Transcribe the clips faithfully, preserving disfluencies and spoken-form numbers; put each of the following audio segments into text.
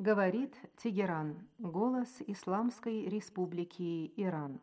Говорит Тегеран, голос Исламской Республики Иран.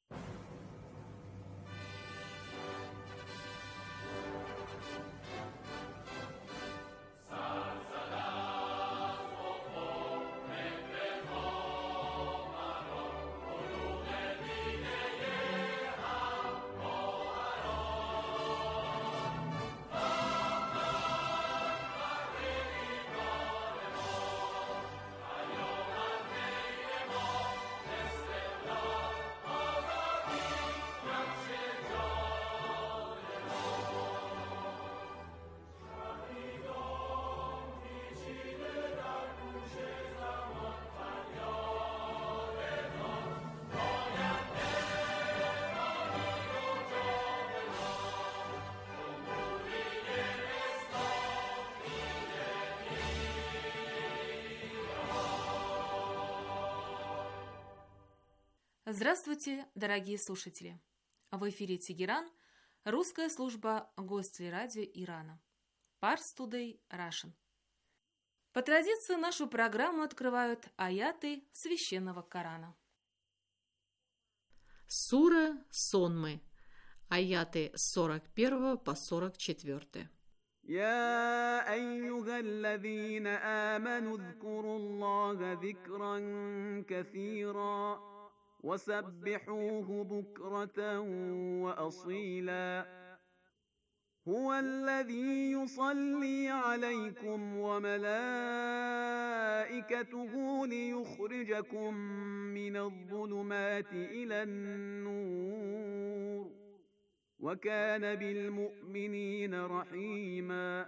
Здравствуйте, дорогие слушатели! В эфире Тегеран, русская служба Гостелерадио Ирана. Pars Today Russian. По традиции нашу программу открывают аяты Священного Корана. Сура Сонмы. Аяты с сорок первого по сорок четвёртый. يا أيها الذين آمنوا اذكروا الله ذكرا كثيرا وسبحوه بكرة وأصيلا هو الذي يصلي عليكم وملائكته ليخرجكم من الظلمات إلى النور وكان بالمؤمنين رحيما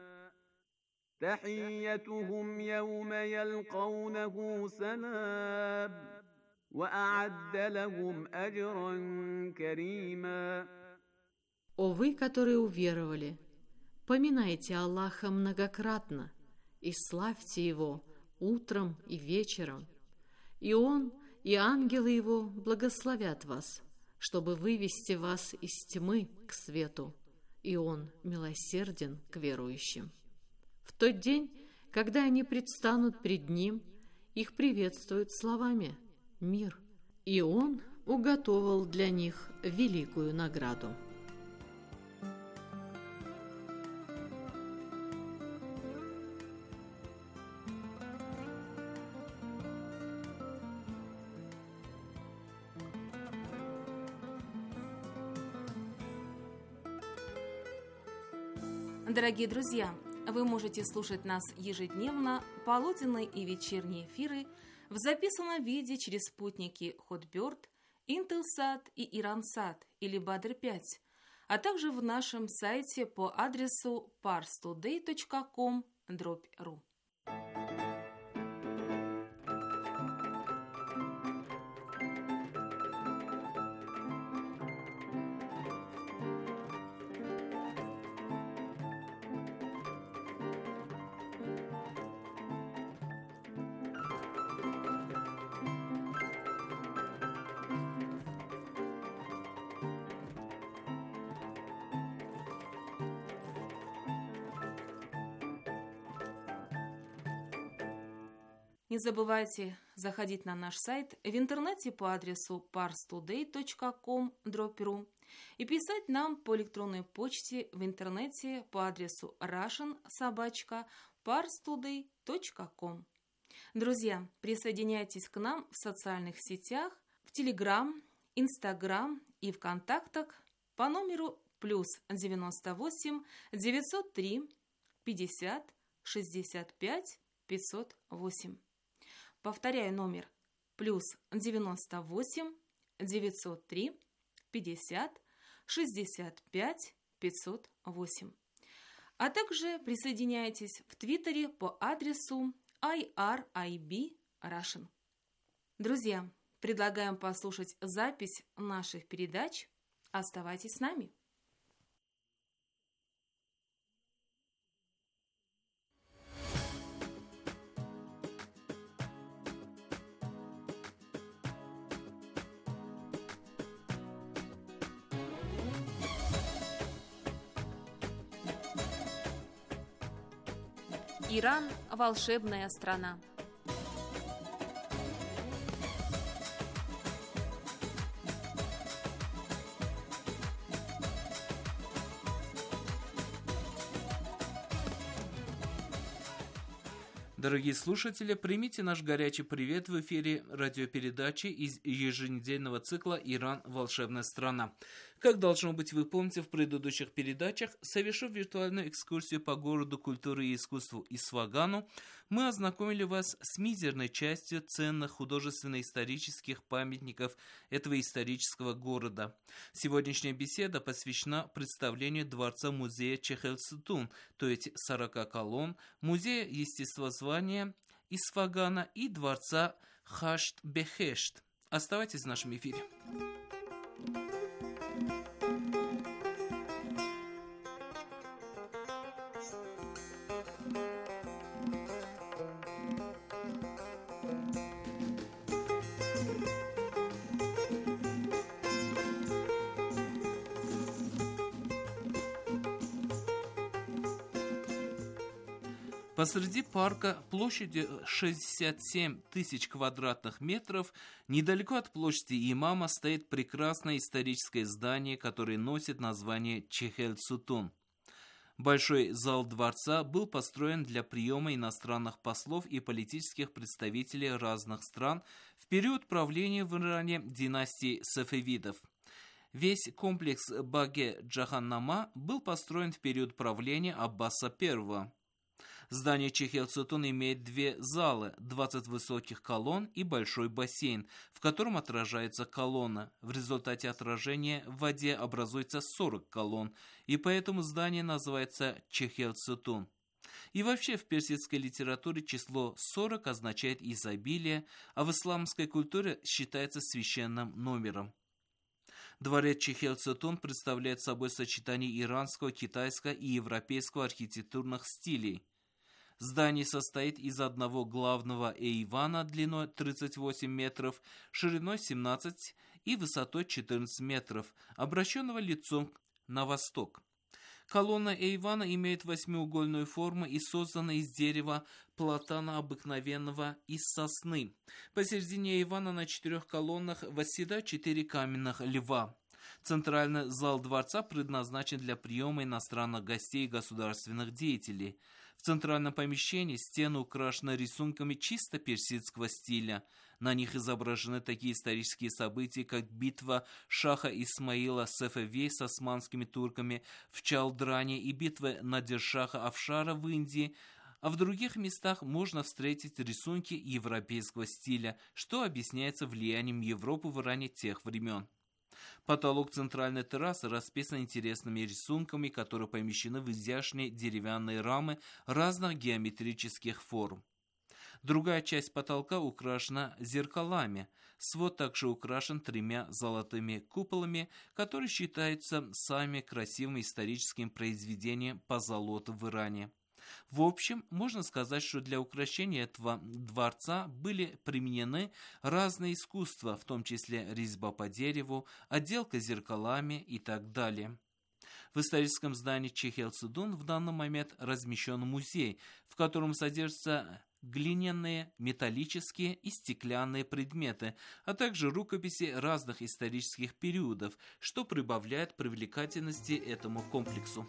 تحيتهم يوم يلقونه سلام وأعد لهم أجرا كريما. О вы, которые уверовали, поминайте Аллаха многократно и славьте Его утром и вечером, и Он и ангелы Его благословят вас, чтобы вывести вас из тьмы к свету, и Он милосерден к верующим. В тот день, когда они предстанут пред Ним, их приветствуют словами «Мир», и Он уготовил для них великую награду. Дорогие друзья, вы можете слушать нас ежедневно, полуденные и вечерние эфиры в записанном виде через спутники Хотбёрд, Интелсат и Ирансат или Бадр пять, а также в нашем сайте по адресу парс тудей точка ком дробь ру. Не забывайте заходить на наш сайт в интернете по адресу парс тудей точка ком дробь ру и писать нам по электронной почте в интернете по адресу russian собака парс тудей точка ком. Друзья, присоединяйтесь к нам в социальных сетях, в Телеграм, Инстаграм и ВКонтактах по номеру плюс девяносто восемь девятьсот три пятьдесят шестьдесят пять пятьсот восемь. Повторяю номер плюс девяносто восемь девятьсот три пятьдесят шестьдесят пять пятьсот восемь. А также присоединяйтесь в Твиттере по адресу ай ар ай би Russian. Друзья, предлагаем послушать запись наших передач. Оставайтесь с нами. Иран – волшебная страна. Дорогие слушатели, примите наш горячий привет в эфире радиопередачи из еженедельного цикла «Иран. Волшебная страна». Как должно быть, вы помните, в предыдущих передачах, совершив виртуальную экскурсию по городу культуры и искусству Исфагану, мы ознакомили вас с мизерной частью ценных художественно-исторических памятников этого исторического города. Сегодняшняя беседа посвящена представлению дворца-музея Чехелсутун, то есть сорока колонн, музея естествознания Исфагана и дворца Хашт-Бехешт. Оставайтесь в нашем эфире. Посреди парка площадью шестьдесят семь тысяч квадратных метров, недалеко от площади Имама, стоит прекрасное историческое здание, которое носит название Чехелсутун. Большой зал дворца был построен для приема иностранных послов и политических представителей разных стран в период правления в Иране династии Сафавидов. Весь комплекс Баге-Джаханнама был построен в период правления Аббаса Первого. Здание Чехелсутун имеет две залы, двадцать высоких колонн и большой бассейн, в котором отражается колонна. В результате отражения в воде образуется сорок колонн, и поэтому здание называется Чехелсутун. И вообще в персидской литературе число сорок означает изобилие, а в исламской культуре считается священным номером. Дворец Чехелсутун представляет собой сочетание иранского, китайского и европейского архитектурных стилей. Здание состоит из одного главного эйвана длиной тридцать восемь метров, шириной семнадцать и высотой четырнадцать метров, обращенного лицом на восток. Колонна эйвана имеет восьмиугольную форму и создана из дерева платана обыкновенного из сосны. Посередине эйвана на четырех колоннах восседают четыре каменных льва. Центральный зал дворца предназначен для приема иностранных гостей и государственных деятелей. В центральном помещении стены украшены рисунками чисто персидского стиля. На них изображены такие исторические события, как битва шаха Исмаила Сафавей с османскими турками в Чалдране и битва Надир-шаха Афшара в Индии, а в других местах можно встретить рисунки европейского стиля, что объясняется влиянием Европы в Иране тех времен. Потолок центральной террасы расписан интересными рисунками, которые помещены в изящные деревянные рамы разных геометрических форм. Другая часть потолка украшена зеркалами. Свод также украшен тремя золотыми куполами, которые считаются самыми красивыми историческими произведениями по золоту в Иране. В общем, можно сказать, что для украшения этого дворца были применены разные искусства, в том числе резьба по дереву, отделка зеркалами и так далее. В историческом здании Чехелсутун в данный момент размещен музей, в котором содержатся глиняные, металлические и стеклянные предметы, а также рукописи разных исторических периодов, что прибавляет привлекательности этому комплексу.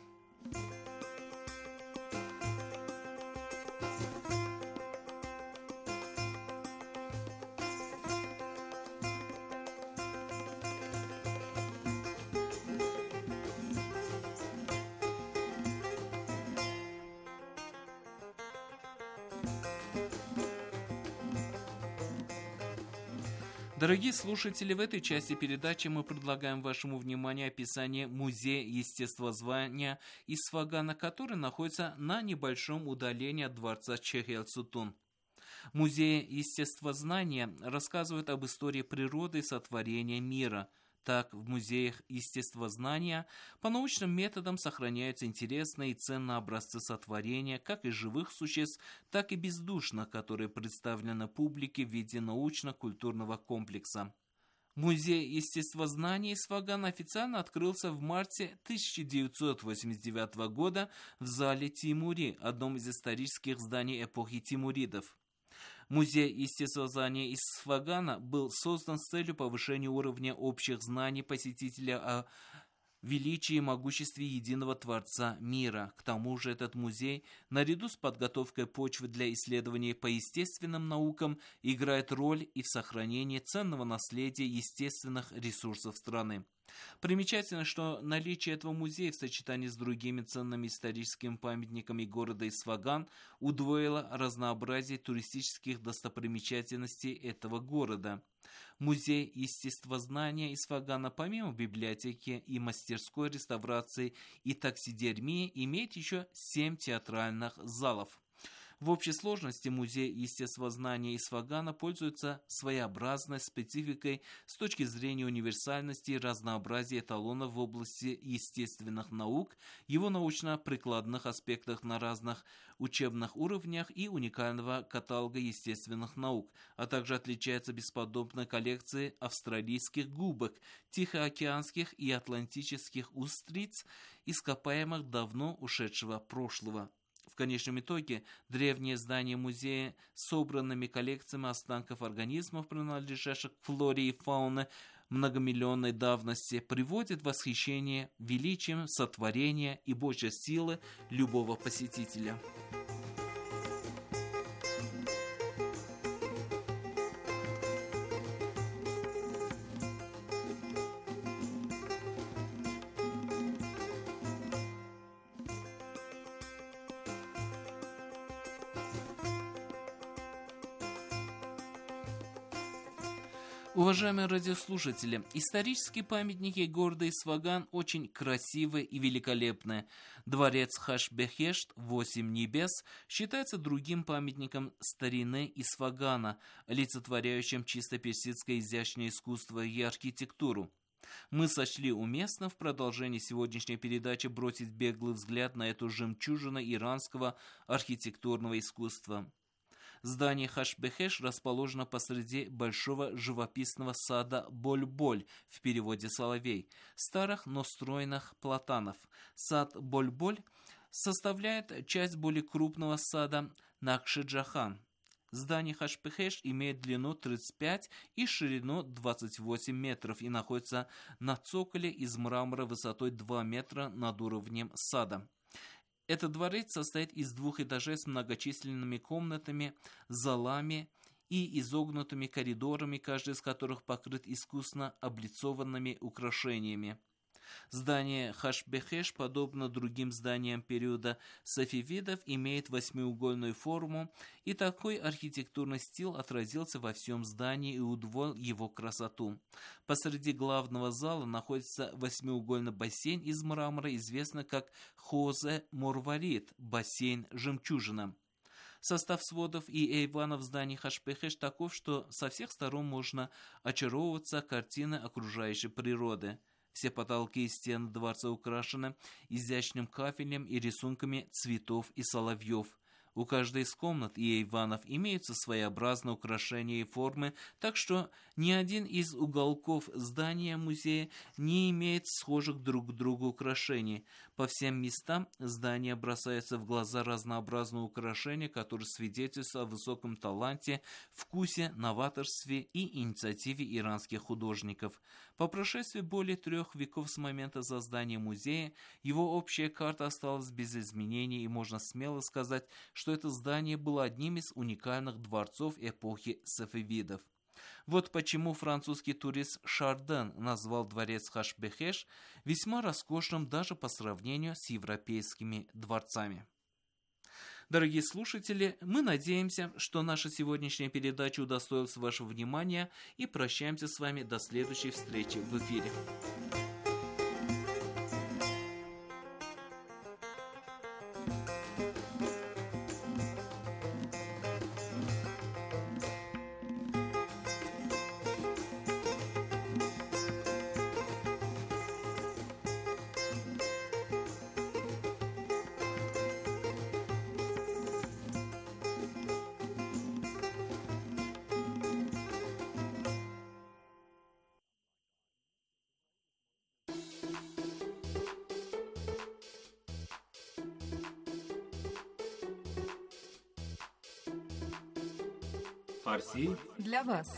Дорогие слушатели, в этой части передачи мы предлагаем вашему вниманию описание музея естествознания Исфагана, который находится на небольшом удалении от дворца Чехелсутун. Музей естествознания рассказывает об истории природы и сотворения мира. Так, в музеях естествознания по научным методам сохраняются интересные и ценные образцы сотворения как из живых существ, так и бездушных, которые представлены публике в виде научно-культурного комплекса. Музей естествознания Исфагана официально открылся в марте тысяча девятьсот восемьдесят девятого года в зале Тимури, одном из исторических зданий эпохи Тимуридов. Музей естествознания Исфагана был создан с целью повышения уровня общих знаний посетителя о величии и могуществе единого Творца мира. К тому же этот музей, наряду с подготовкой почвы для исследований по естественным наукам, играет роль и в сохранении ценного наследия естественных ресурсов страны. Примечательно, что наличие этого музея в сочетании с другими ценными историческими памятниками города Исфаган удвоило разнообразие туристических достопримечательностей этого города. Музей естествознания Исфагана, помимо библиотеки и мастерской реставрации и таксидермии, имеет еще семь театральных залов. В общей сложности музей естествознания Исфагана пользуется своеобразной спецификой с точки зрения универсальности и разнообразия эталонов в области естественных наук, его научно-прикладных аспектах на разных учебных уровнях и уникального каталога естественных наук, а также отличается бесподобной коллекцией австралийских губок, тихоокеанских и атлантических устриц, ископаемых давно ушедшего прошлого. В конечном итоге древнее здание музея с собранными коллекциями останков организмов, принадлежащих к флоре и фауне многомиллионной давности, приводит в восхищение величием сотворения и божьей силы любого посетителя. Уважаемые радиослушатели, исторические памятники города Исфаган очень красивые и великолепные. Дворец Хаш-Бехешт, Восемь небес, считается другим памятником старины Исфагана, олицетворяющим чисто персидское изящное искусство и архитектуру. Мы сочли уместно в продолжении сегодняшней передачи бросить беглый взгляд на эту жемчужину иранского архитектурного искусства. Здание Хаш-Бехеш расположено посреди большого живописного сада Боль-Боль, в переводе «Соловей», старых, но стройных платанов. Сад Боль-Боль составляет часть более крупного сада Накши-Джахан. Здание Хаш-Бехеш имеет длину тридцать пять и ширину двадцать восемь метров и находится на цоколе из мрамора высотой два метра над уровнем сада. Этот дворец состоит из двух этажей с многочисленными комнатами, залами и изогнутыми коридорами, каждый из которых покрыт искусно облицованными украшениями. Здание Хаш-Бехеш, подобно другим зданиям периода сафавидов, имеет восьмиугольную форму, и такой архитектурный стиль отразился во всем здании и удвоил его красоту. Посреди главного зала находится восьмиугольный бассейн из мрамора, известный как Хозе Морварит, бассейн «Жемчужина». Состав сводов и эйванов зданий Хаш-Бехеш таков, что со всех сторон можно очаровываться картиной окружающей природы. Все потолки и стены дворца украшены изящным кафелем и рисунками цветов и соловьев. У каждой из комнат и эйванов имеются своеобразные украшения и формы, так что ни один из уголков здания музея не имеет схожих друг к другу украшений. По всем местам здания бросаются в глаза разнообразные украшения, которые свидетельствуют о высоком таланте, вкусе, новаторстве и инициативе иранских художников. По прошествии более трех веков с момента создания музея, его общая карта осталась без изменений, и можно смело сказать, что это здание было одним из уникальных дворцов эпохи сафавидов. Вот почему французский турист Шарден назвал дворец Хаш-Бехеш весьма роскошным даже по сравнению с европейскими дворцами. Дорогие слушатели, мы надеемся, что наша сегодняшняя передача удостоилась вашего внимания, и прощаемся с вами до следующей встречи в эфире. Фарси для вас.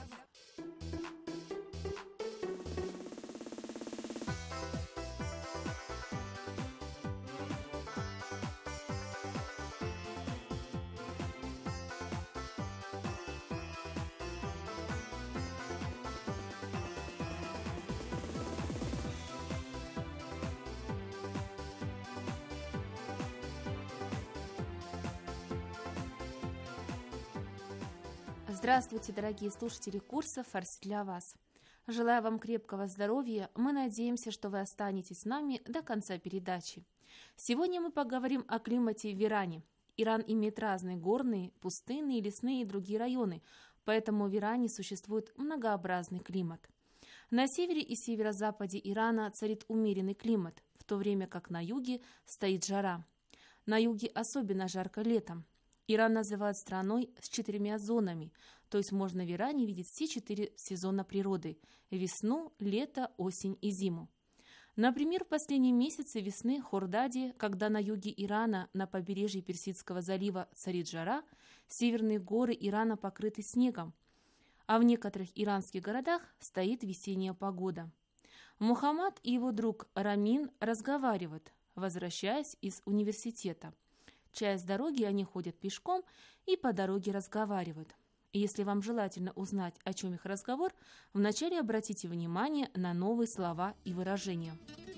Здравствуйте, дорогие слушатели курса «Фарси для вас». Желаю вам крепкого здоровья. Мы надеемся, что вы останетесь с нами до конца передачи. Сегодня мы поговорим о климате в Иране. Иран имеет разные горные, пустынные, лесные и другие районы, поэтому в Иране существует многообразный климат. На севере и северо-западе Ирана царит умеренный климат, в то время как на юге стоит жара. На юге особенно жарко летом. Иран называют страной с четырьмя зонами, то есть можно в Иране видеть все четыре сезона природы – весну, лето, осень и зиму. Например, в последние месяцы весны в Хордаде, когда на юге Ирана, на побережье Персидского залива царит жара, северные горы Ирана покрыты снегом, а в некоторых иранских городах стоит весенняя погода. Мухаммад и его друг Рамин разговаривают, возвращаясь из университета. Часть дороги они ходят пешком и по дороге разговаривают. И если вам желательно узнать, о чем их разговор, вначале обратите внимание на новые слова и выражения.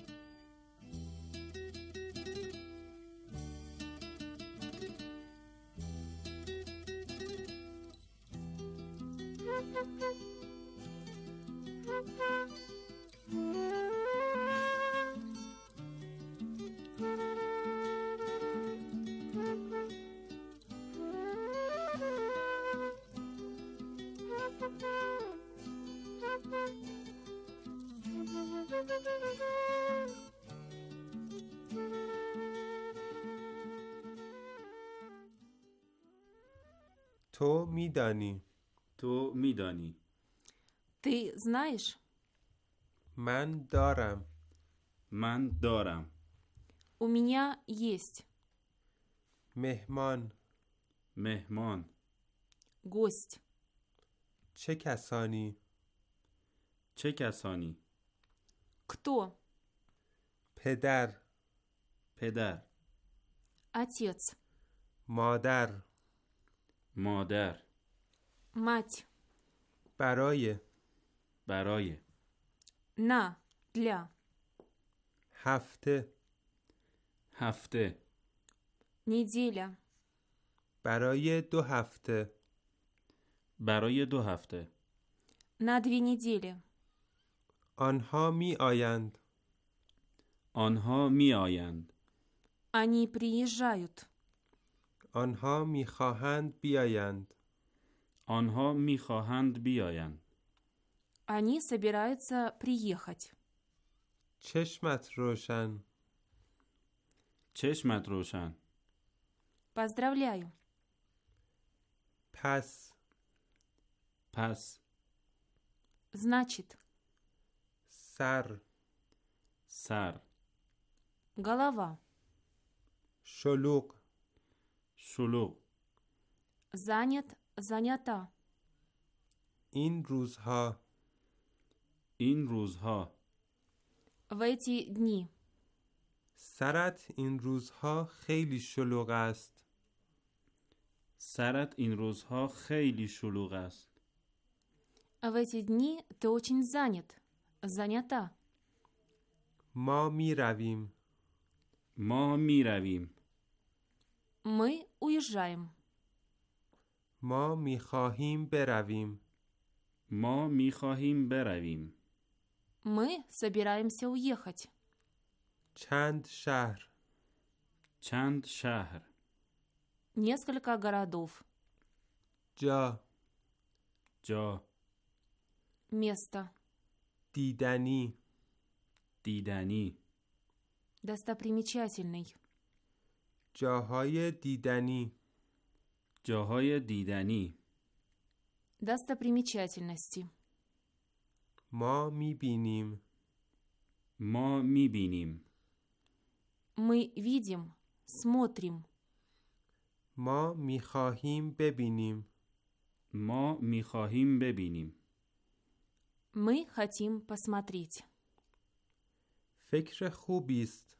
تو میدانی. تو میدانی. Ты знаешь? من دارم. من دارم. У меня есть. مهمان. مهمان. Гость. چه کسانی؟ چه کسانی؟ Кто? پدر. پدر. Отец. مادر. مادر. Мать. برای. برای. На. Для. هفته. هفته. Неделя. برای دو هفته. برای دو هفته. На две недели. آنها می آیند. آنها می آیند. Они приезжают. آنها می خواهند بیایند. آنها می خواهند بیایند. Они собираются приехать. چشمت روشن. چشمت روشن. Поздравляю. پس. پس. Значит. سر. سر. Голова. شلوغ. شلوغ. Занят. Занята. این روزها. این روزها. В эти дни. سرت این روزها خیلی شلوغ است. سرت این روزها خیلی شلوغ است. В эти дни ты очень занят. Занята. ما می رویم. ما می رویم. Мы уезжаем. ما می خواهیم برویم. ما می خواهیم برویم. Мы собираемся уехать. چند شهر. چند شهر. Несколько городов. جا. جا. Место. دیدنی. دیدنی. Достопримечательный. جاهای دیدنی. جاهای دیدنی. Достопримечательности. ما می بینیم. ما می بینیم. Мы видим, смотрим. ما می خواهیم ببینیم. ما می خواهیم ببینیم. Мы хотим посмотреть. فکر خوبی است.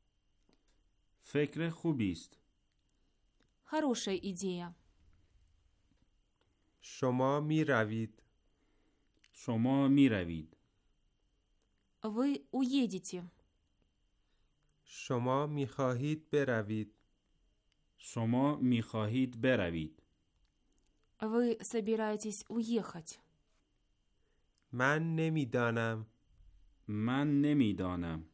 فکر خوبی است. Хорошая идея. شما می روید. شما می روید. Вы уедете. شما می خواهید بروید. شما می خواهید بروید. Вы собираетесь уехать? من نمیدانم. من نمیدانم.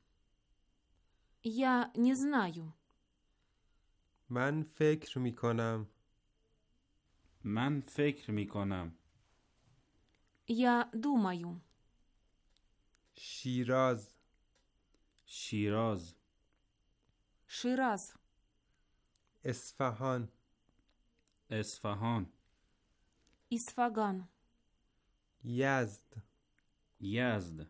Я не знаю. من فکر می کنم. من فکر می کنم. Я думаю. شیراز. شیراز. Шираз. اصفهان. اصفهان. Исфаган. یزد. یزد.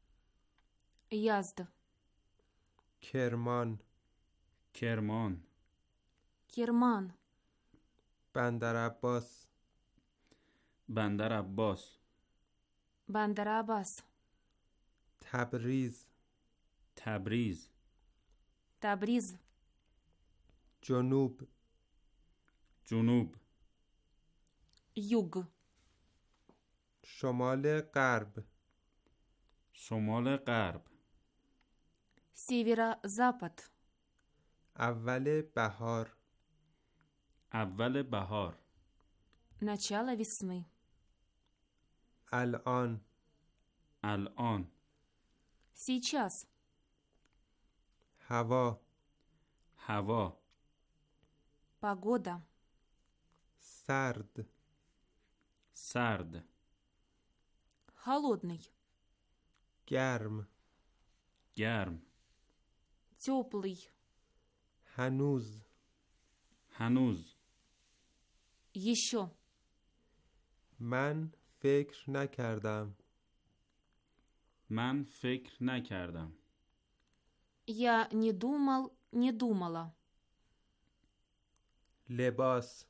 Язд. کرمان. کرمان. Керман. بندر عباس. بندر عباس. Бандер Аббас. تبریز. تبریز. Табриз. جنوب. جنوب. Юг. شمال غرب. شمال غرب. Северо-запад. اول بهار. اول بهار. Начало весны. الان. الان. Сейчас. هوا. هوا. Погода. سرد. سرد. Холодный. گرم. گرم. Теплый. هنوز. هنوز. Еще. من فکر نکردم. من فکر نکردم. Я не думал, не думала. لباس.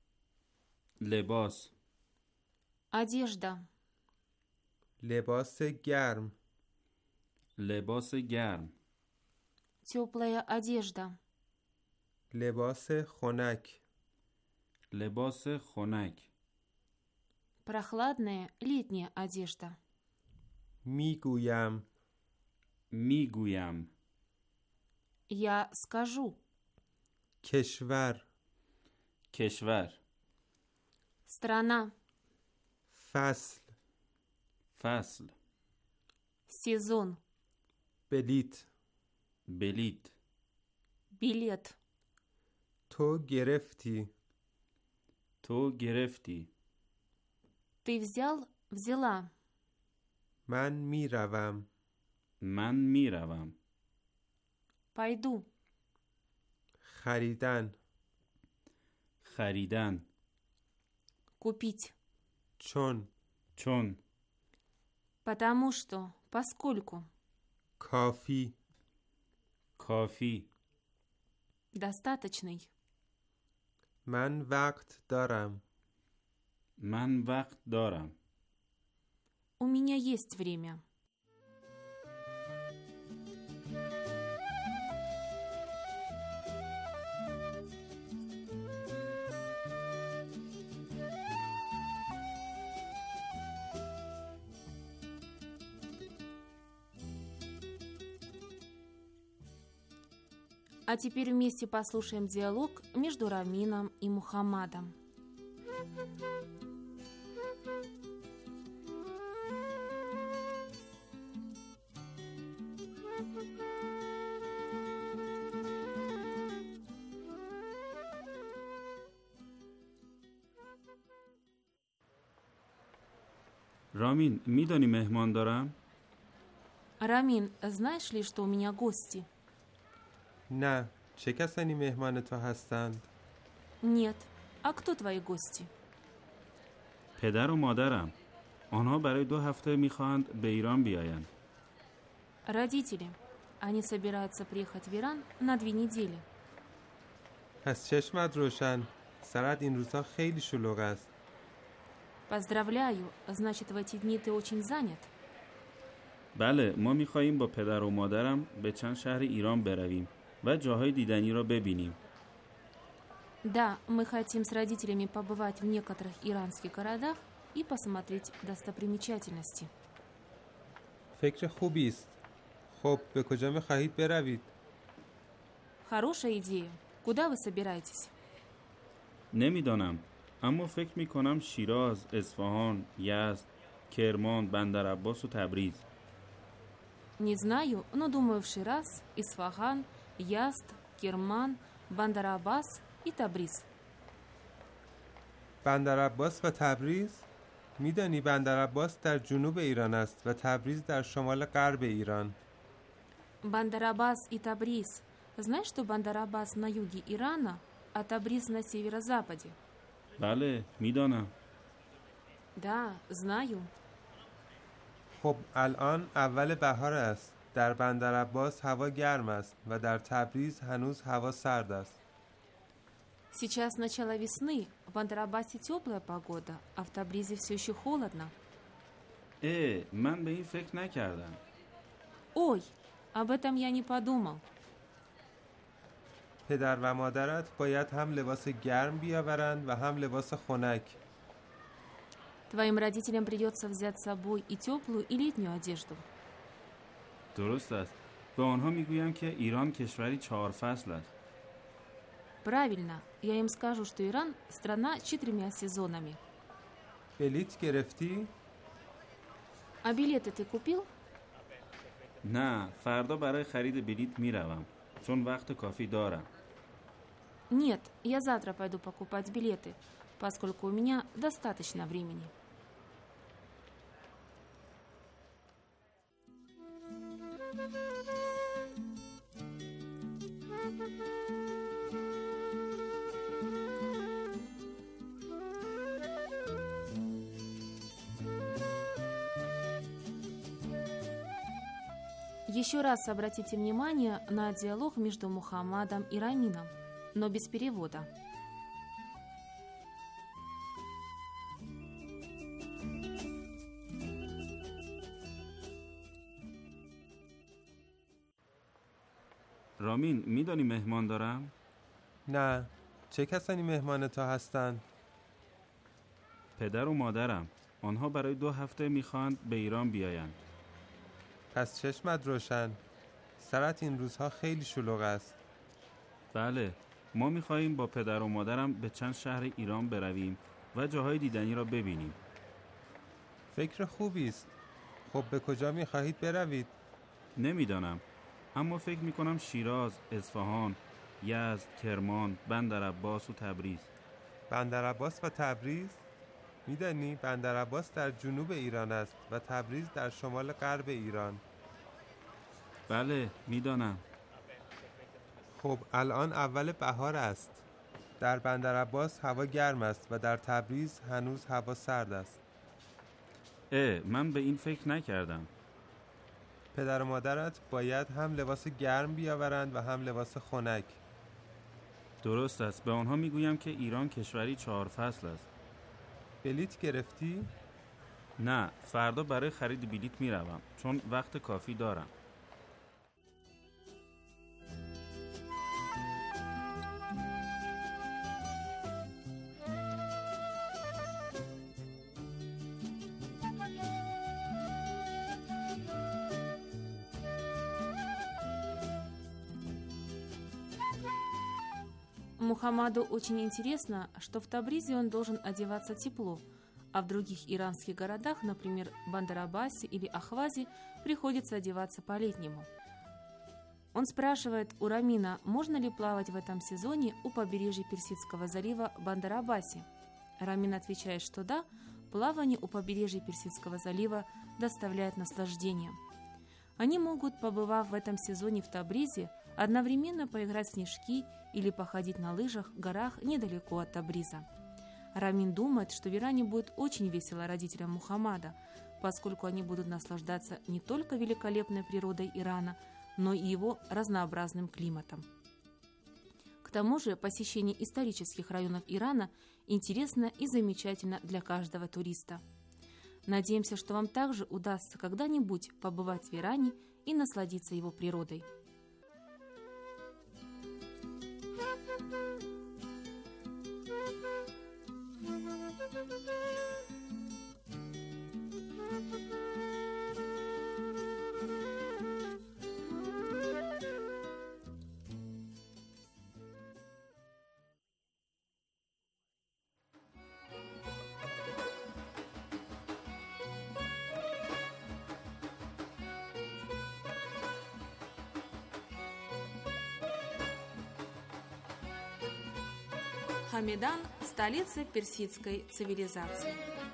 لباس. Одежда. لباس گرم. لباس گرم. Теплая одежда. لباس خنک. لباس خنک. Прохладная летняя одежда. میگویم. میگویم. Я скажу. کشور. کشور. Страна. فصل. فصل. Сезон. بلیت. بلیت. Билет. تو گرفتی. تو گرفتی. Ты взял, взяла. من میروم. من میروم. Пойду. خریدن. خریدن. Купить. چون. چون. Потому что, поскольку. کافی. کافی. Достаточный. من وقت دارم. من وقت دارم. У меня есть время. А теперь вместе послушаем диалог между Рамином и Мухаммадом. رامین میدانی مهمان دارم؟ Рамин, знаешь ли, что у меня гости? نه. چه کسانی مهمان تو هستند؟ Нет. А кто твои гости? پدر و مادرم. آنها برای دو هفته میخواهند به ایران بیایند. Родители. Они собираются приехать в Иран на две недели. پس چشمت روشن. سرت این روزها خیلی شلوغ است. Поздравляю, значит, в эти дни ты очень занят. بله، ما میخواهیم با پدر و مادرم به چند شهر ایران برویم و جاهای دیدنی را ببینیم. Да, мы хотим с родителями побывать в некоторых иранских городах и посмотреть достопримечательности. فکر خوبی است. خب به کجا می‌خواهید بروید؟ Хорошая идея. Куда вы собираетесь? نمیدانم. اما فکر میکنم شیراز، اصفهان، یزد، کرمان، بندرعباس و تبریز. Не знаю, но думаю в Шираз, Исфахан, Язд, Керман, Бандар-Аббас и Табриз. بندرعباس و تبریز؟ میدانی بندرعباس در جنوب ایران است و تبریز در شمال غرب ایران. Бандар-Аббас и Табриз. Знаешь, что Бандар-Аббас на юге Ирана, а Табриз на северо-западе? بله میدانم. Да, знаю. خب الان اول بهار است. در بندرعباس هوا گرم است و در تبریز هنوز هوا سرد است. Сейчас начало весны, в Бандар-Аббасе теплая погода, а в Табризе все еще холодно. اه من به این فکر نکردم. Ой, об этом я не подумал. پدر و مادرت باید هم لباس گرم بیاورند و هم لباس خنک. Твоим родителям придется взять с собой и теплую, и летнюю одежду. درست است. به آنها میگویم که ایران کشوری چهار فصل است. Правильно, я им скажу, что Иран – страна с четырьмя сезонами. بلیت گرفتی؟ А билеты ты купил? نه، فردا برای خرید بلیط میروم چون وقت کافی دارم. Нет, я завтра пойду покупать билеты, поскольку у меня достаточно времени. Еще раз обратите внимание на диалог между Мухаммадом и Рамином, но без перевода. رامین میدانی مهمان دارم؟ نه. چه کسانی مهمان تو هستند؟ پدر و مادرم. آنها برای دو هفته میخواهند به ایران بیایند. پس چشمت روشن. سرت این روزها خیلی شلوغ است. بله، ما میخواهیم با پدر و مادرم به چند شهر ایران برویم و جاهای دیدنی را ببینیم. فکر خوبی است. خب به کجا میخواهید بروید؟ نمیدانم، اما فکر میکنم شیراز، اصفهان، یزد، کرمان، بندرعباس و تبریز. بندرعباس و تبریز؟ میدانی بندرعباس در جنوب ایران است و تبریز در شمال غرب ایران. بله میدانم. خب الان اول بهار است. در بندرعباس هوا گرم است و در تبریز هنوز هوا سرد است. اه من به این فکر نکردم. پدر و مادرت باید هم لباس گرم بیاورند و هم لباس خنک. درست است. به آنها میگویم که ایران کشوری چهار فصل است. بلیت گرفتی؟ نه، فردا برای خرید بلیط میروم چون وقت کافی دارم. Мухаммаду очень интересно, что в Табризе он должен одеваться тепло, а в других иранских городах, например, Бандар-Аббасе или Ахвазе, приходится одеваться по-летнему. Он спрашивает у Рамина, можно ли плавать в этом сезоне у побережья Персидского залива Бандар-Аббасе. Рамин отвечает, что да, плавание у побережья Персидского залива доставляет наслаждение. Они могут, побывав в этом сезоне в Табризе, одновременно поиграть в снежки или походить на лыжах в горах недалеко от Табриза. Рамин думает, что в Иране будет очень весело родителям Мухаммада, поскольку они будут наслаждаться не только великолепной природой Ирана, но и его разнообразным климатом. К тому же посещение исторических районов Ирана интересно и замечательно для каждого туриста. Надеемся, что вам также удастся когда-нибудь побывать в Иране и насладиться его природой. Хамедан – столица персидской цивилизации.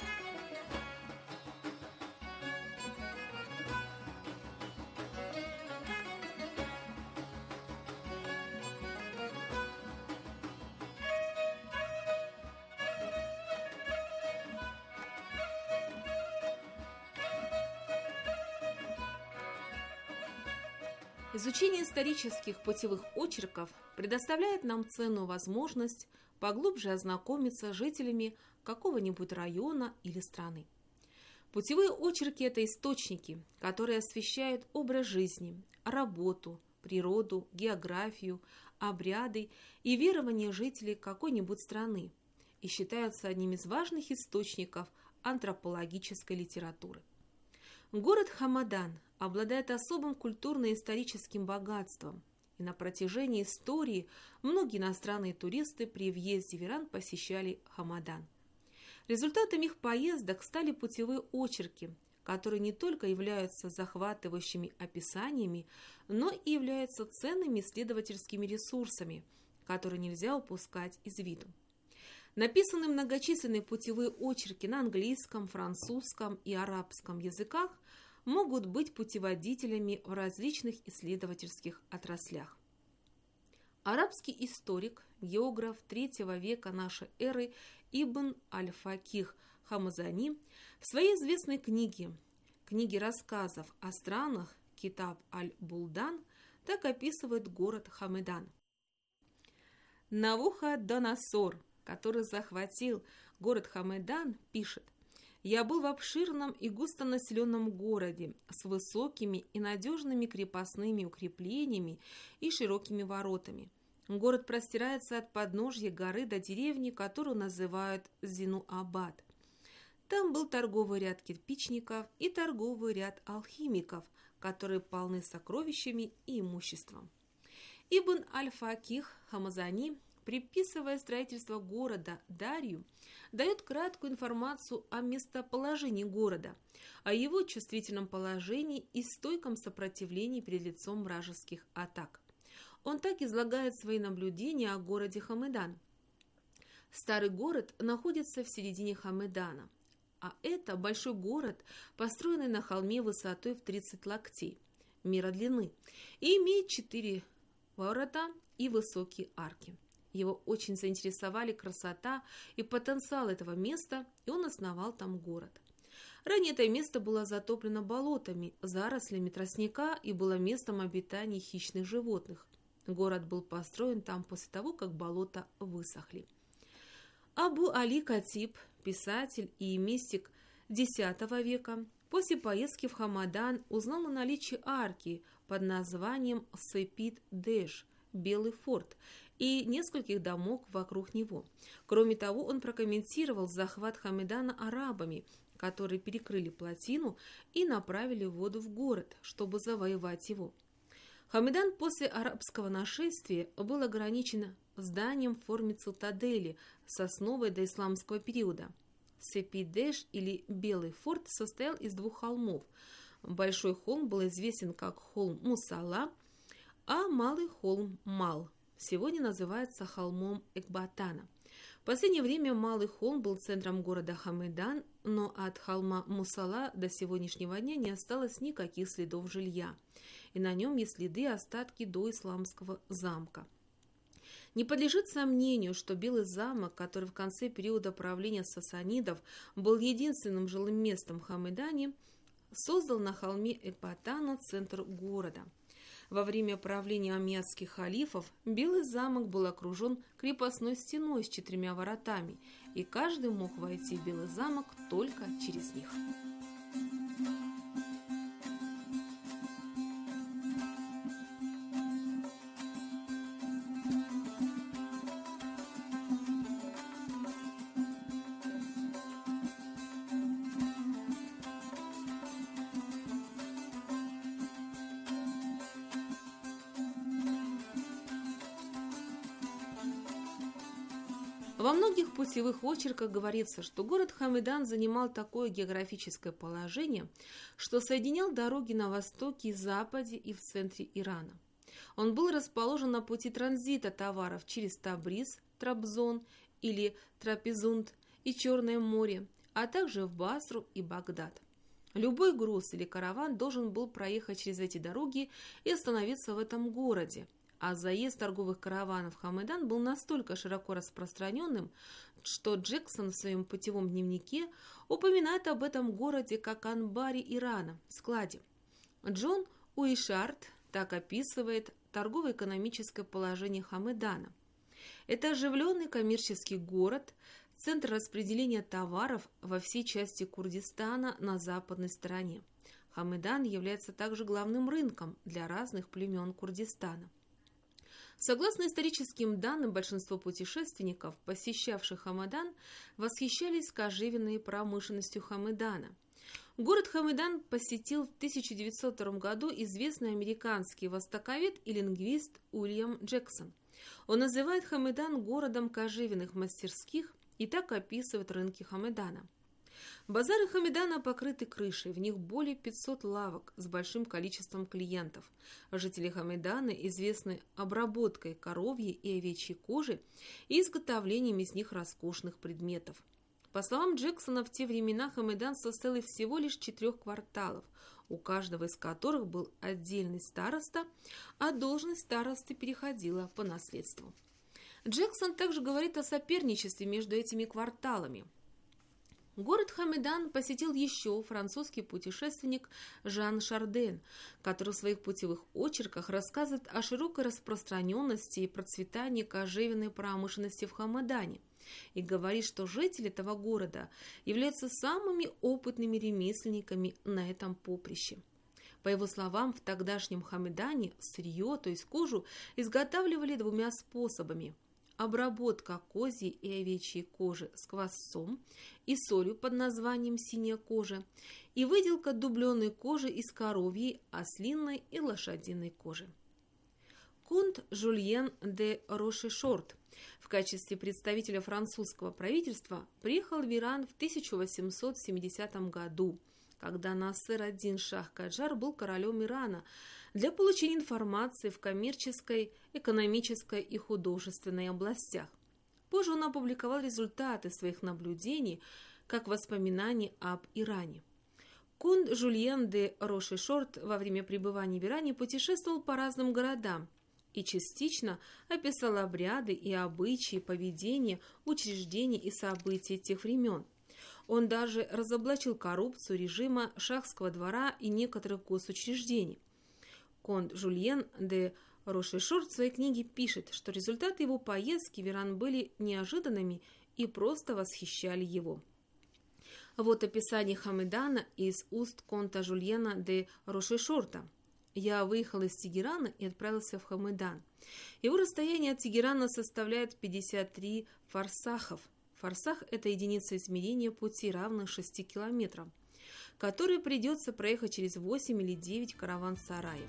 Изучение исторических путевых очерков предоставляет нам ценную возможность поглубже ознакомиться с жителями какого-нибудь района или страны. Путевые очерки – это источники, которые освещают образ жизни, работу, природу, географию, обряды и верования жителей какой-нибудь страны и считаются одним из важных источников антропологической литературы. Город Хамадан обладает особым культурно-историческим богатством, и на протяжении истории многие иностранные туристы при въезде в Иран посещали Хамадан. Результатом их поездок стали путевые очерки, которые не только являются захватывающими описаниями, но и являются ценными исследовательскими ресурсами, которые нельзя упускать из виду. Написаны многочисленные путевые очерки на английском, французском и арабском языках, могут быть путеводителями в различных исследовательских отраслях. Арабский историк, географ третьего века нашей эры Ибн аль-Факих Хамазани в своей известной книге, книге рассказов о странах Китаб аль-Булдан, так описывает город Хамедан. Навуходоносор, который захватил город Хамедан, пишет: «Я был в обширном и густонаселенном городе с высокими и надежными крепостными укреплениями и широкими воротами. Город простирается от подножья горы до деревни, которую называют Зину-Абад. Там был торговый ряд кирпичников и торговый ряд алхимиков, которые полны сокровищами и имуществом». Ибн аль-Факих Хамазани, приписывая строительство города Дарью, дает краткую информацию о местоположении города, о его чувствительном положении и стойком сопротивлении перед лицом вражеских атак. Он так излагает свои наблюдения о городе Хамедан. Старый город находится в середине Хамедана, а это большой город, построенный на холме высотой в тридцать локтей, мера длины, и имеет четыре ворота и высокие арки. Его очень заинтересовали красота и потенциал этого места, и он основал там город. Ранее это место было затоплено болотами, зарослями тростника и было местом обитания хищных животных. Город был построен там после того, как болота высохли. Абу Али Катиб, писатель и мистик десятого века, после поездки в Хамадан узнал о наличии арки под названием Сепид-Деш, Белый форт, и нескольких домов вокруг него. Кроме того, он прокомментировал захват Хамедана арабами, которые перекрыли плотину и направили воду в город, чтобы завоевать его. Хамедан после арабского нашествия был ограничен зданием в форме цитадели с основой до исламского периода. Сепидеш или Белый форт состоял из двух холмов. Большой холм был известен как холм Мусала, а малый холм Мал сегодня называется холмом Экбатана. В последнее время Малый холм был центром города Хамедан, но от холма Мусала до сегодняшнего дня не осталось никаких следов жилья, и на нем есть следы и остатки доисламского замка. Не подлежит сомнению, что Белый замок, который в конце периода правления сасанидов был единственным жилым местом в Хамедане, создал на холме Экбатана центр города. Во время правления омейядских халифов Белый замок был окружен крепостной стеной с четырьмя воротами, и каждый мог войти в Белый замок только через них. Во многих путевых очерках говорится, что город Хамедан занимал такое географическое положение, что соединял дороги на востоке и западе и в центре Ирана. Он был расположен на пути транзита товаров через Табриз, Трабзон или Трапезунд и Черное море, а также в Басру и Багдад. Любой груз или караван должен был проехать через эти дороги и остановиться в этом городе, а заезд торговых караванов в Хамедан был настолько широко распространенным, что Джексон в своем путевом дневнике упоминает об этом городе как Анбаре Ирана, складе. Джон Уишард так описывает торгово-экономическое положение Хамедана. Это оживленный коммерческий город, центр распределения товаров во всей части Курдистана на западной стороне. Хамедан является также главным рынком для разных племен Курдистана. Согласно историческим данным, большинство путешественников, посещавших Хамедан, восхищались кожевенной промышленностью Хамедана. Город Хамедан посетил в тысяча девятьсот втором году известный американский востоковед и лингвист Уильям Джексон. Он называет Хамедан городом кожевенных мастерских и так описывает рынки Хамедана. Базары Хамедана покрыты крышей, в них более пятисот лавок с большим количеством клиентов. Жители Хамедана известны обработкой коровьей и овечьей кожи и изготовлением из них роскошных предметов. По словам Джексона, в те времена Хамедан состоял из всего лишь четырех кварталов, у каждого из которых был отдельный староста, а должность старосты переходила по наследству. Джексон также говорит о соперничестве между этими кварталами. Город Хамедан посетил еще французский путешественник Жан Шарден, который в своих путевых очерках рассказывает о широкой распространенности и процветании кожевенной промышленности в Хамедане и говорит, что жители этого города являются самыми опытными ремесленниками на этом поприще. По его словам, в тогдашнем Хамедане сырье, то есть кожу, изготавливали двумя способами: обработка козьей и овечьей кожи с квасцом и солью под названием синяя кожа и выделка дубленой кожи из коровьей, ослиной и лошадиной кожи. Конт Жульен де Рошешорт в качестве представителя французского правительства приехал в Иран в тысяча восемьсот семидесятом году, когда Насыр ад-Дин Шах Каджар был королем Ирана, для получения информации в коммерческой, экономической и художественной областях. Позже он опубликовал результаты своих наблюдений как воспоминания об Иране. Конт Жульен де Рошешорт во время пребывания в Иране путешествовал по разным городам и частично описал обряды и обычаи, поведение, учреждения и события тех времен. Он даже разоблачил коррупцию режима шахского двора и некоторых госучреждений. Конт Жульен де Рошешорт в своей книге пишет, что результаты его поездки в Иран были неожиданными и просто восхищали его. Вот описание Хамедана из уст конта Жульена де Рошешорта. «Я выехал из Тегерана и отправился в Хамедан. Его расстояние от Тегерана составляет пятьдесят три фарсахов. Фарсах – это единица измерения пути, равных шести километрам, который придется проехать через восемь или девять караван-сараев.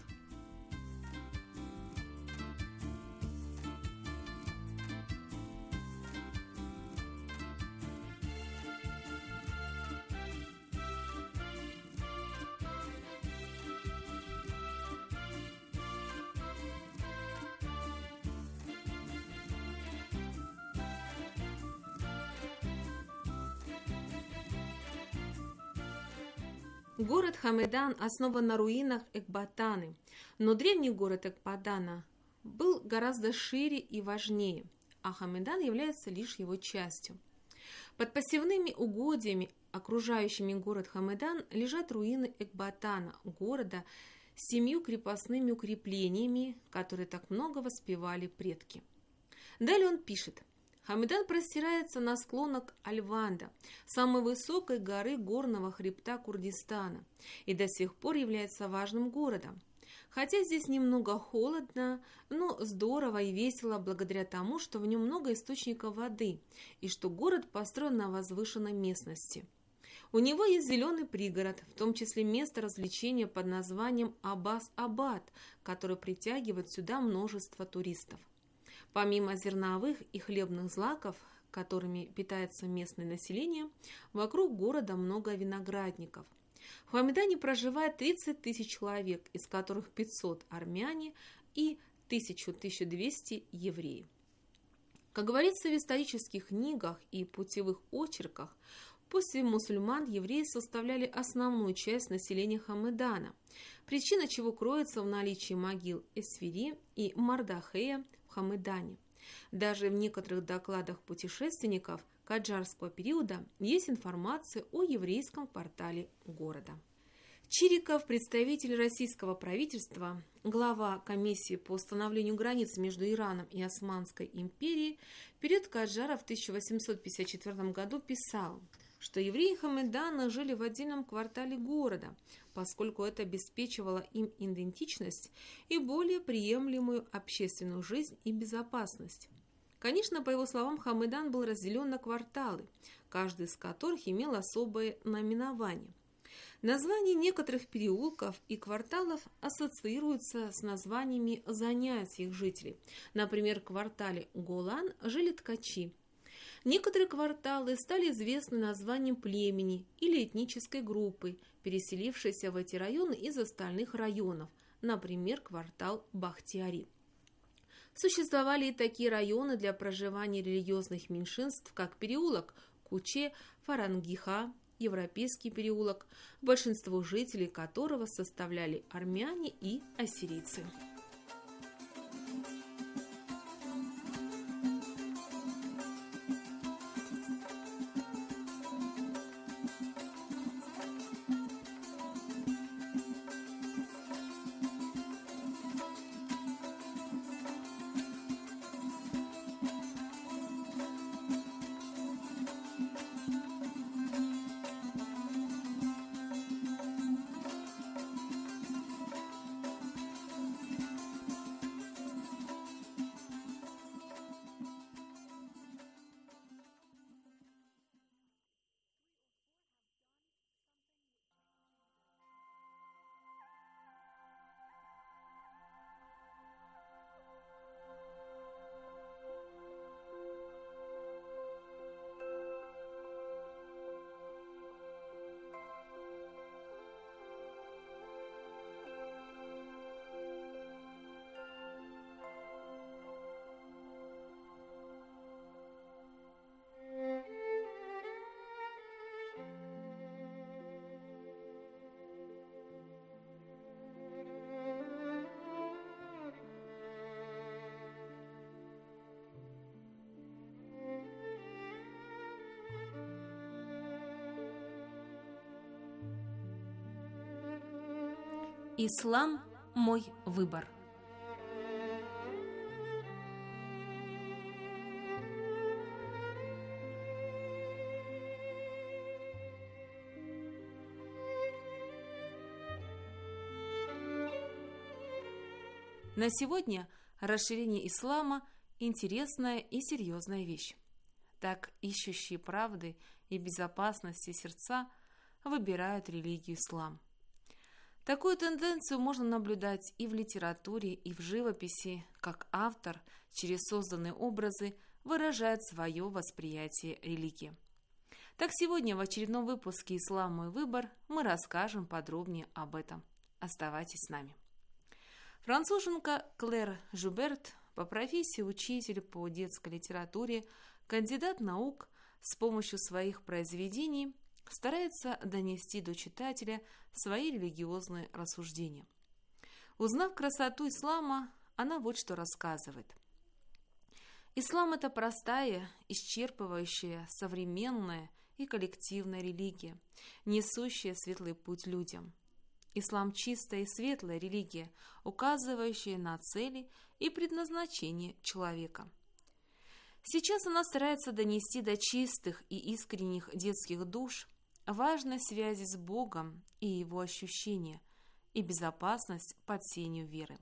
Город Хамедан основан на руинах Экбатаны, но древний город Экбатана был гораздо шире и важнее, а Хамедан является лишь его частью. Под посевными угодьями, окружающими город Хамедан, лежат руины Экбатана, города с семью крепостными укреплениями, которые так много воспевали предки. Далее он пишет: Хамедан простирается на склонах Альванда, самой высокой горы горного хребта Курдистана, и до сих пор является важным городом. Хотя здесь немного холодно, но здорово и весело благодаря тому, что в нем много источников воды, и что город построен на возвышенной местности. У него есть зеленый пригород, в том числе место развлечения под названием Аббас-Абад, который притягивает сюда множество туристов. Помимо зерновых и хлебных злаков, которыми питается местное население, вокруг города много виноградников. В Хамедане проживает тридцать тысяч человек, из которых пятьсот армяне и тысяча - тысяча двести евреи. Как говорится в исторических книгах и путевых очерках, после мусульман евреи составляли основную часть населения Хамедана, причина чего кроется в наличии могил Эсфири и Мардахея в Хамедане. Даже в некоторых докладах путешественников каджарского периода есть информация о еврейском квартале города. Чириков, представитель российского правительства, глава комиссии по установлению границ между Ираном и Османской империей, в период Каджара в тысяча восемьсот пятьдесят четвёртом году писал, что евреи Хамедана жили в отдельном квартале города, поскольку это обеспечивало им идентичность и более приемлемую общественную жизнь и безопасность. Конечно, по его словам, Хамедан был разделен на кварталы, каждый из которых имел особое наименование. Названия некоторых переулков и кварталов ассоциируются с названиями занятий их жителей. Например, в квартале Голан жили ткачи. Некоторые кварталы стали известны названием племени или этнической группы, переселившейся в эти районы из остальных районов, например, квартал Бахтиари. Существовали и такие районы для проживания религиозных меньшинств, как переулок Куче, Фарангиха, Европейский переулок, большинство жителей которого составляли армяне и ассирийцы. Ислам – мой выбор. На сегодня расширение ислама – интересная и серьезная вещь. Так ищущие правды и безопасности сердца выбирают религию ислам. Такую тенденцию можно наблюдать и в литературе, и в живописи, как автор через созданные образы выражает свое восприятие религии. Так сегодня в очередном выпуске «Ислам. Мой выбор» мы расскажем подробнее об этом. Оставайтесь с нами. Француженка Клэр Жуберт, по профессии учитель по детской литературе, кандидат наук, с помощью своих произведений старается донести до читателя свои религиозные рассуждения. Узнав красоту ислама, она вот что рассказывает. Ислам – это простая, исчерпывающая, современная и коллективная религия, несущая светлый путь людям. Ислам – чистая и светлая религия, указывающая на цели и предназначение человека. Сейчас она старается донести до чистых и искренних детских душ важность связи с Богом и его ощущения, и безопасность под сенью веры.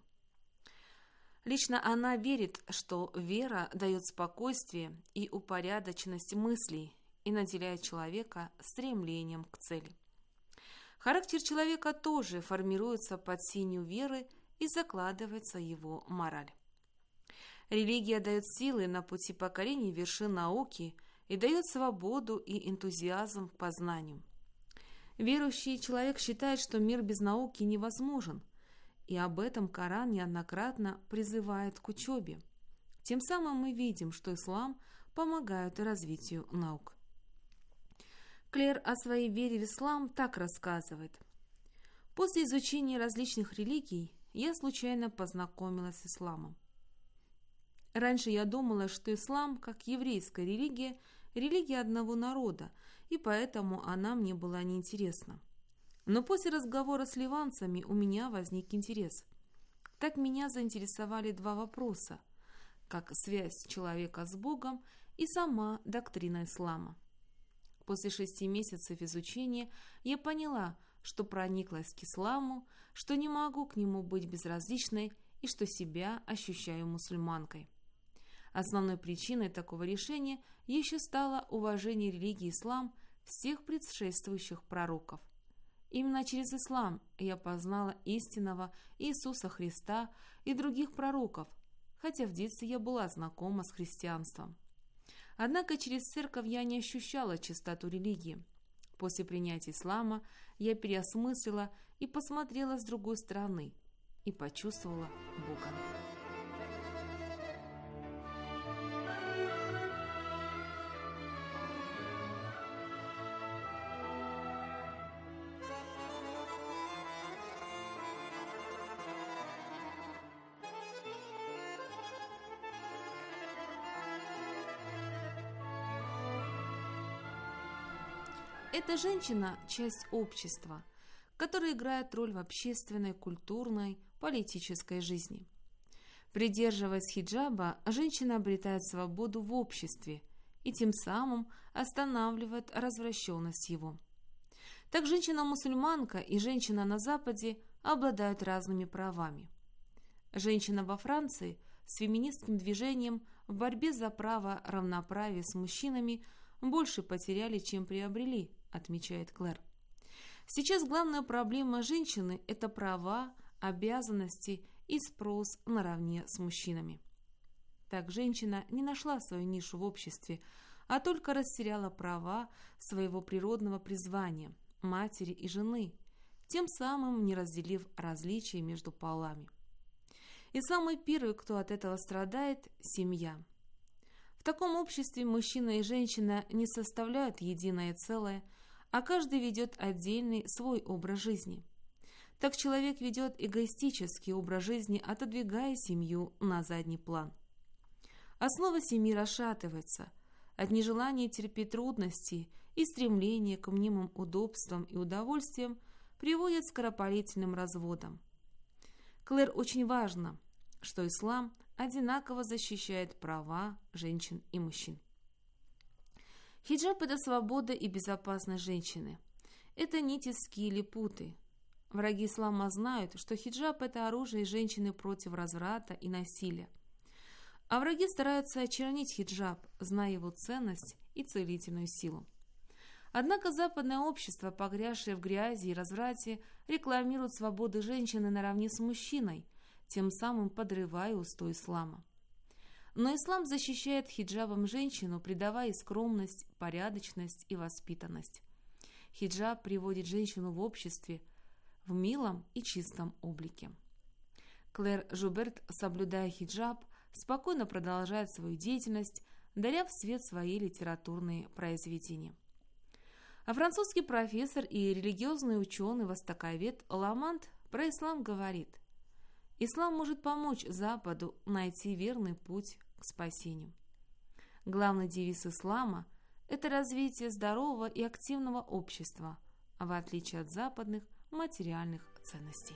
Лично она верит, что вера дает спокойствие и упорядоченность мыслей и наделяет человека стремлением к цели. Характер человека тоже формируется под сенью веры и закладывается его мораль. Религия дает силы на пути покорения вершин науки и дает свободу и энтузиазм к познанию. Верующий человек считает, что мир без науки невозможен, и об этом Коран неоднократно призывает к учебе. Тем самым мы видим, что ислам помогает развитию наук. Клэр о своей вере в ислам так рассказывает. После изучения различных религий я случайно познакомилась с исламом. Раньше я думала, что ислам, как еврейская религия, религия одного народа, и поэтому она мне была неинтересна. Но после разговора с ливанцами у меня возник интерес. Так меня заинтересовали два вопроса, как связь человека с Богом и сама доктрина ислама. После шести месяцев изучения я поняла, что прониклась к исламу, что не могу к нему быть безразличной и что себя ощущаю мусульманкой. Основной причиной такого решения еще стало уважение религии ислам всех предшествующих пророков. Именно через ислам я познала истинного Иисуса Христа и других пророков, хотя в детстве я была знакома с христианством. Однако через церковь я не ощущала чистоту религии. После принятия ислама я переосмыслила и посмотрела с другой стороны и почувствовала Бога. Эта женщина – часть общества, которая играет роль в общественной, культурной, политической жизни. Придерживаясь хиджаба, женщина обретает свободу в обществе и тем самым останавливает развращенность его. Так женщина-мусульманка и женщина на Западе обладают разными правами. Женщина во Франции с феминистским движением в борьбе за право равноправия с мужчинами больше потеряли, чем приобрели, отмечает Клэр. Сейчас главная проблема женщины – это права, обязанности и спрос наравне с мужчинами. Так женщина не нашла свою нишу в обществе, а только растеряла права своего природного призвания – матери и жены, тем самым не разделив различия между полами. И самый первый, кто от этого страдает – семья. В таком обществе мужчина и женщина не составляют единое целое, а каждый ведет отдельный свой образ жизни. Так человек ведет эгоистический образ жизни, отодвигая семью на задний план. Основа семьи расшатывается. От нежелания терпеть трудности и стремления к мнимым удобствам и удовольствиям приводит к скоропалительным разводам. Клэр очень важно, что ислам одинаково защищает права женщин и мужчин. Хиджаб – это свобода и безопасность женщины. Это не тиски или путы. Враги ислама знают, что хиджаб – это оружие женщины против разврата и насилия. А враги стараются очернить хиджаб, зная его ценность и целительную силу. Однако западное общество, погрязшее в грязи и разврате, рекламирует свободу женщины наравне с мужчиной, тем самым подрывая устой ислама. Но ислам защищает хиджабом женщину, придавая ей скромность, порядочность и воспитанность. Хиджаб приводит женщину в обществе в милом и чистом облике. Клэр Жуберт, соблюдая хиджаб, спокойно продолжает свою деятельность, даря в свет свои литературные произведения. А французский профессор и религиозный ученый-востоковед Ламант про ислам говорит: «Ислам может помочь Западу найти верный путь к спасению». Главный девиз ислама – это развитие здорового и активного общества, в отличие от западных материальных ценностей.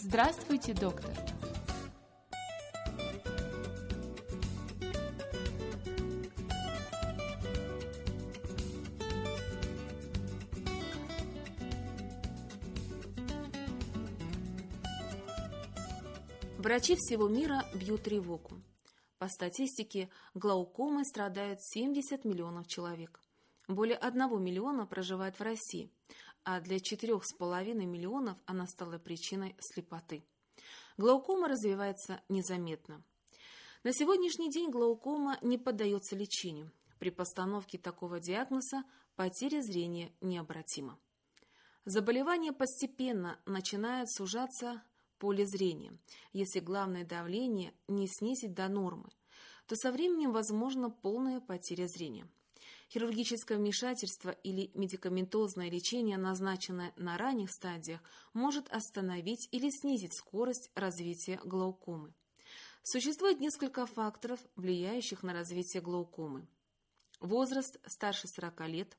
Здравствуйте, доктор. Врачи всего мира бьют тревогу. По статистике, глаукомой страдают семьдесят миллионов человек. Более одного миллиона проживает в России, а для четырёх с половиной миллионов она стала причиной слепоты. Глаукома развивается незаметно. На сегодняшний день глаукома не поддается лечению. При постановке такого диагноза потеря зрения необратима. Заболевание постепенно начинает сужаться поле зрения. Если главное давление не снизить до нормы, то со временем возможна полная потеря зрения. Хирургическое вмешательство или медикаментозное лечение, назначенное на ранних стадиях, может остановить или снизить скорость развития глаукомы. Существует несколько факторов, влияющих на развитие глаукомы. Возраст старше сорока лет,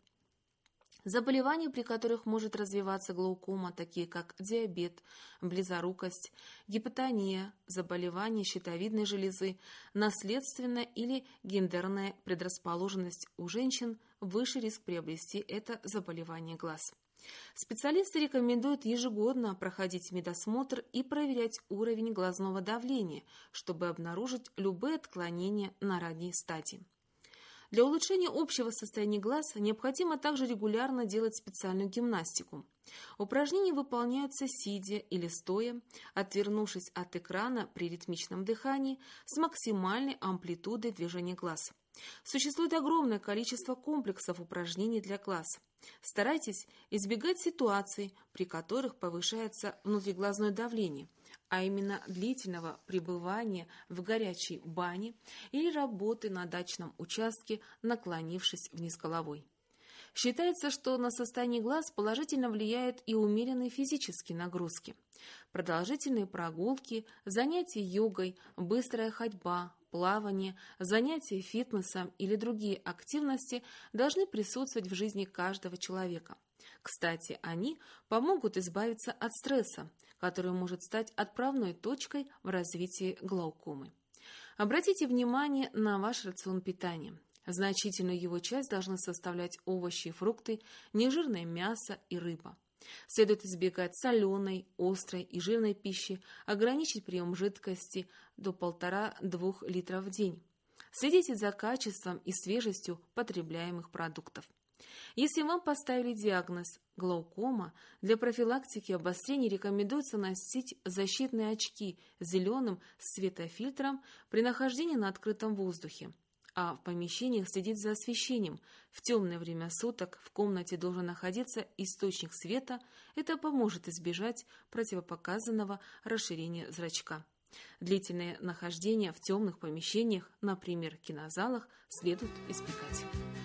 заболевания, при которых может развиваться глаукома, такие как диабет, близорукость, гипотония, заболевания щитовидной железы, наследственная или гендерная предрасположенность у женщин, выше риск приобрести это заболевание глаз. Специалисты рекомендуют ежегодно проходить медосмотр и проверять уровень глазного давления, чтобы обнаружить любые отклонения на ранней стадии. Для улучшения общего состояния глаз необходимо также регулярно делать специальную гимнастику. Упражнения выполняются сидя или стоя, отвернувшись от экрана при ритмичном дыхании с максимальной амплитудой движения глаз. Существует огромное количество комплексов упражнений для глаз. Старайтесь избегать ситуаций, при которых повышается внутриглазное давление, а именно длительного пребывания в горячей бане или работы на дачном участке, наклонившись вниз головой. Считается, что на состояние глаз положительно влияют и умеренные физические нагрузки. Продолжительные прогулки, занятия йогой, быстрая ходьба, плавание, занятия фитнесом или другие активности должны присутствовать в жизни каждого человека. Кстати, они помогут избавиться от стресса, который может стать отправной точкой в развитии глаукомы. Обратите внимание на ваш рацион питания. Значительную его часть должны составлять овощи и фрукты, нежирное мясо и рыба. Следует избегать соленой, острой и жирной пищи, ограничить прием жидкости до полтора-двух литров в день. Следите за качеством и свежестью потребляемых продуктов. Если вам поставили диагноз глаукома, для профилактики обострения рекомендуется носить защитные очки с зеленым светофильтром при нахождении на открытом воздухе. А в помещениях следить за освещением. В темное время суток в комнате должен находиться источник света. Это поможет избежать противопоказанного расширения зрачка. Длительное нахождение в темных помещениях, например, кинозалах, следует избегать.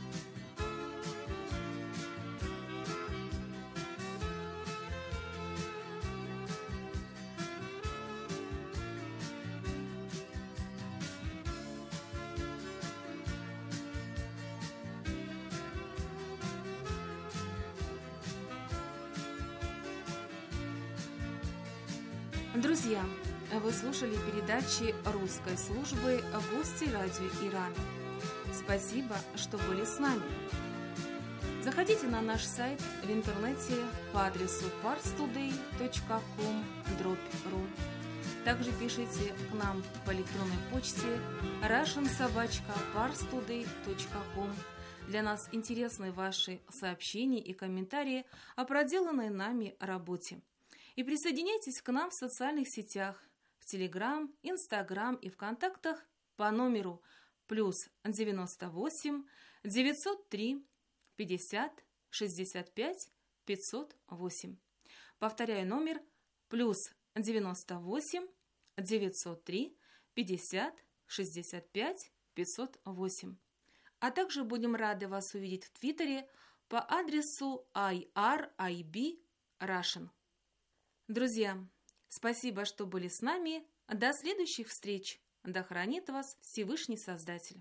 Друзья, вы слушали передачи русской службы «Гости радио Ирана». Спасибо, что были с нами. Заходите на наш сайт в интернете по адресу парстудей точка ком дробь ру. Также пишите к нам по электронной почте russian собака parstoday точка ком. Для нас интересны ваши сообщения и комментарии о проделанной нами работе. И присоединяйтесь к нам в социальных сетях, в Телеграм, Инстаграм и ВКонтактах по номеру плюс девяносто восемь девятьсот три пятьдесят шестьдесят пять пятьсот восемь. Повторяю номер плюс девяносто восемь девятьсот три пятьдесят шестьдесят пять пятьсот восемь. А также будем рады вас увидеть в Твиттере по адресу ай ар ай би Russian. Друзья, спасибо, что были с нами. До следующих встреч. Да хранит вас Всевышний Создатель.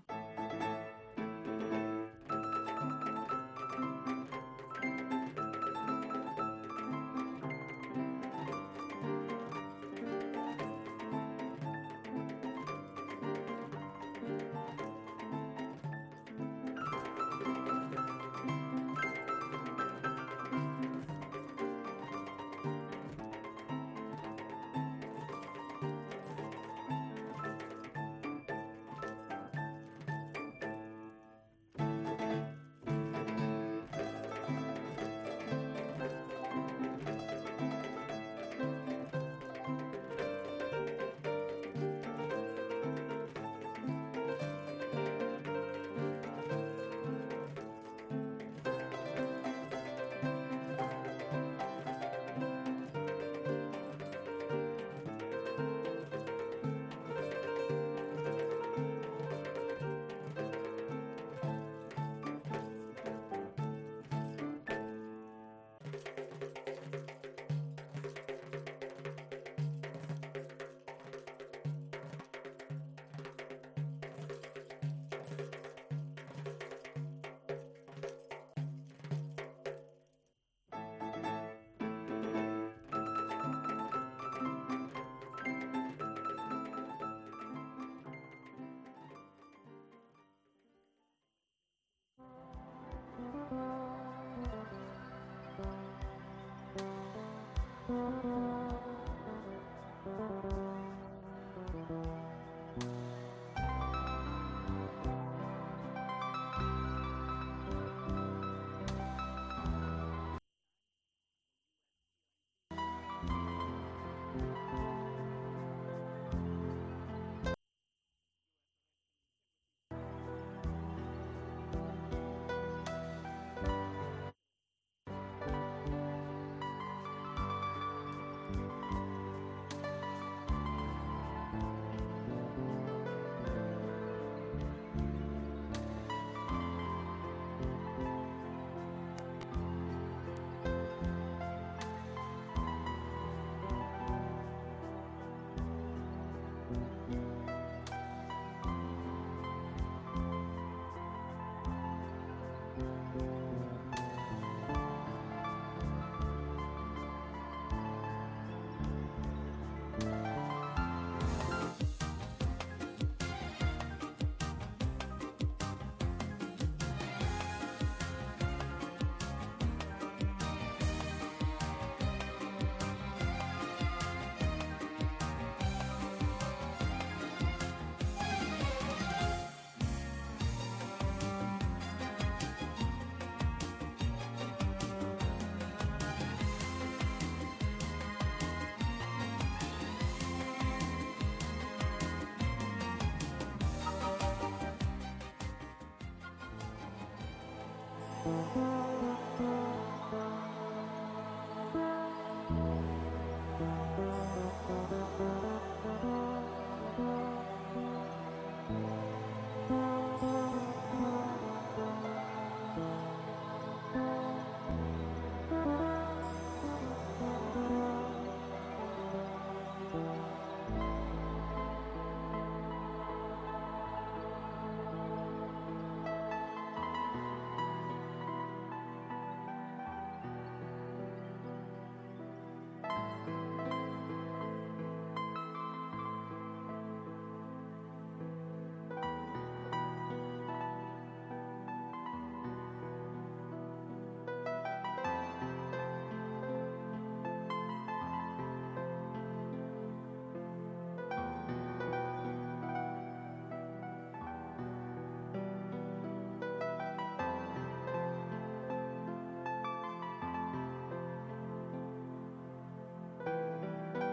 Thank you.